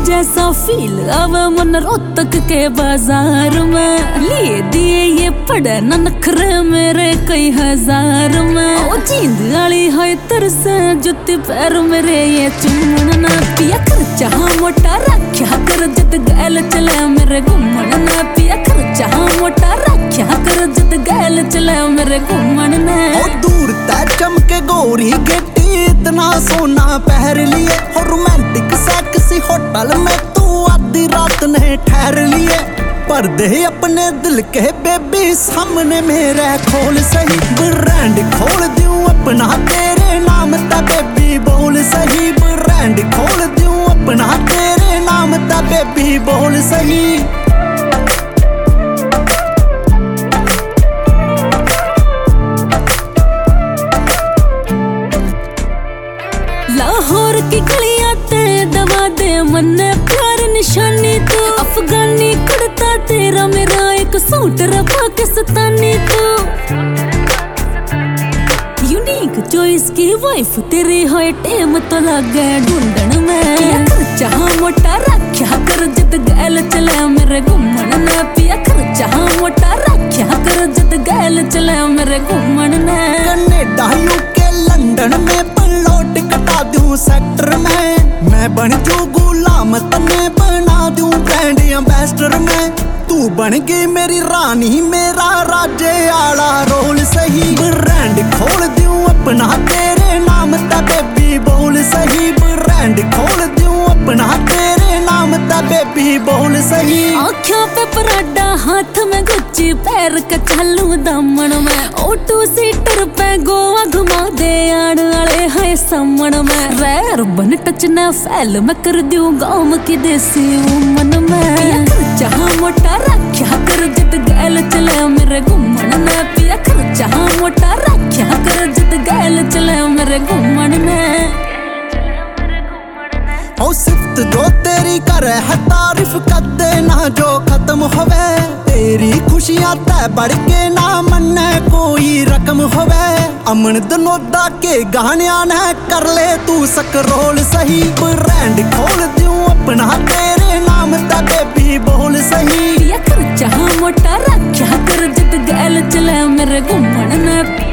जैसा फील आवे मन रोहतक के बाजार में। लिए दिए ये पड़े न नखरे मेरे कई हजार में। ओ जींद वाली है तरसे जुत्ती पैर मेरे ये चुम्मन ना पिया खर्चा मोटा रख्या कर जद गैल चले मेरे घूमन ना पिया खर्चा मोटा रख्या कर जद गैल चले मेरे घूमन ना। ओ दूर तक चमके गोरी गेटी इतना सोना पहर लिए। और रोमांटिक सेक्सी होटल में तू आधी रात ने ठहर लिए। पर्दे अपने दिल के बेबी सामने मेरे खोल सही। ब्रांड खोल दूं अपना तेरे नाम ता बेबी बोल सही। ब्रांड खोल दूं अपना तेरे नाम ता बेबी बोल सही। लाहौर की गलियां ते दबा दे मन्ने प्यार निशानी तू। अफगानी कुर्ता तेरा मेरा एक सूट रे पाकिस्तानी तू। यूनिक चॉइस की वाइफ तेरी है टेम तो लगे ढूंढन में। पिया खर्चा मोटा रख्या कर जद गैल चले मेरे घूमन ने। पिया खर्चा मोटा रख्या कर जद गैल चले मेरे घूमन ने। कनाडा यूके लंदन में पलौट कटा दूं सेक्टर में। मैं बन जू गुलाम तने बना दूं ब्रांड एम्बेसडर में। तू बन गई मेरी रानी मेरा राजे आला रोल सही। ब्रांड खोल दूं अपना तेरे नाम ता बेबी बोल सही। ब्रांड खोल दूं अपना तेरे नाम ता बेबी बोल सही। आँखों पे पराडा हाथ में गुच्ची पैर का चालू दामन में। ऑटो सीटर पे गोवा घुमा दे आड़ वाले है समण में। रैर बन टच ना फैल मैं कर दूं गाँव की देसी मन में। खर्चा मोटा रख्या कर जद गैल चले मेरे घूमन में। पिया खर्चा मोटा रख्या कर जद गैल चले मेरे घूमन में। ओ सिफ्त जो तेरी करे है तारीफ कर देना जो खत्म होवे। तेरी खुशियां तै बढ़ के ना मन्ने कोई रकम होवे। अमन दनोदा के गानिया ने कर ले तू सकरोल सही। ब्रांड खोल दूं अपना तेरे नाम ता बेबी बोल सही। पिया खर्चा मोटा रख्या कर जद गैल चले मेरे घूमन ने।